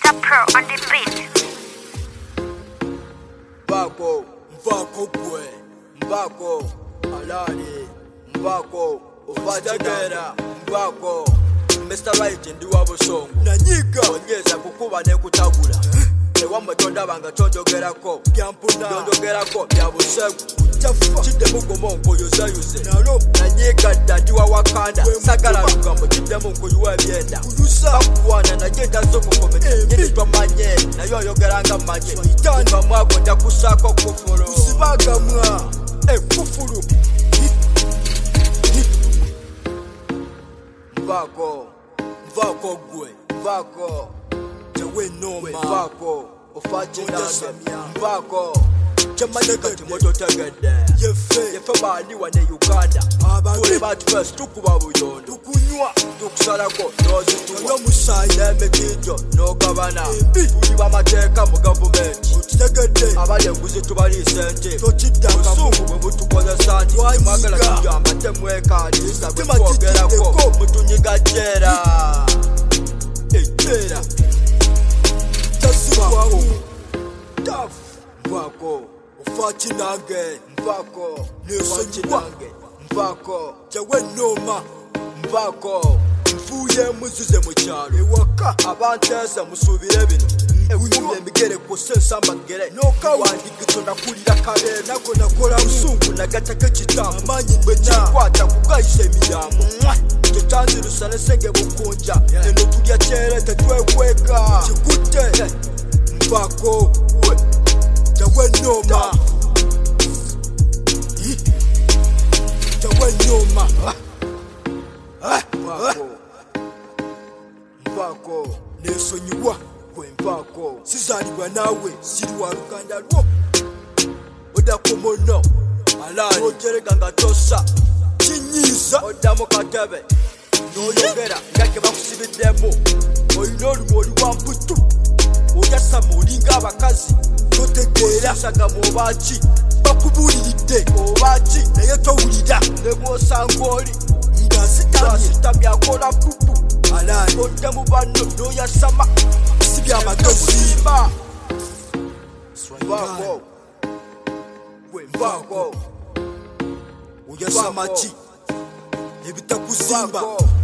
Mr. Pro on the beat. Mbako, Mbako kwe, Mbako, Alani, Mbako, Ufachagera, Mbako, Mr. Right ndiwa busongo. Nanyiga, onyeza kukuba ne kutagula. Ewa mwetonda banga chonjogerako, Kyampuna, chonjogerako, byabusegu. Chide mugomongo yuze nalo nanyiga dadi wa Wakanda sagala lugambo chide mungu yuwe byenda bakuwana najenda zoko komete nyitwa manye nayo yogeranga manye itanga mwago ndakusako kufuru usibaga mwa kufuru Mbako gwe Mbako jewe noma Mbako ufaje na Mbako Jamaica timoto tegede yefe bali wane Uganda tule batu first tukuba buyondo tukunywa tukusalako nozi tuwa musayi nemekijo no gabana tuli bamateka mu government tegede abale nguzi tubali sente tochidanga musungu mutukoza santi mwagala kujamba temweka lisa bwogerako mutunyiga jera ejera tasiwawo taf Mbako Ufachi nange Mbako Ufachi nange Mbako Jawe noma Mbako Mfuye muzuze mu cyaro ewaka abanteza musubire bino ewunyumye migere kusensa mbagere noka wandikito nakulira kabere nako nakora musungu nagataka kitamo amanyi mbena kwata kugayise emiyambo tetanzi rusane senge bukunja eno tulya cyere tetwekweka kigute Mbako Jawe noma Jawe noma Mbako nesonyiwa kwe Mbako sizalibwa nawe siri wa Ruganda rwo odakomono alani ojereka ngatosa kinyiza odamo katebe noyogera ngake bakusibidemo oyinolu moli wa mputu oyasa mulinga abakazi totegera saga mubachi bakubuliride obachi naye towulira nebosangoli ngasita byakola pupu alani odde mu banno noyasama sibya amadosimba Mbako gwe Mbako oyasama ki ebitakusimba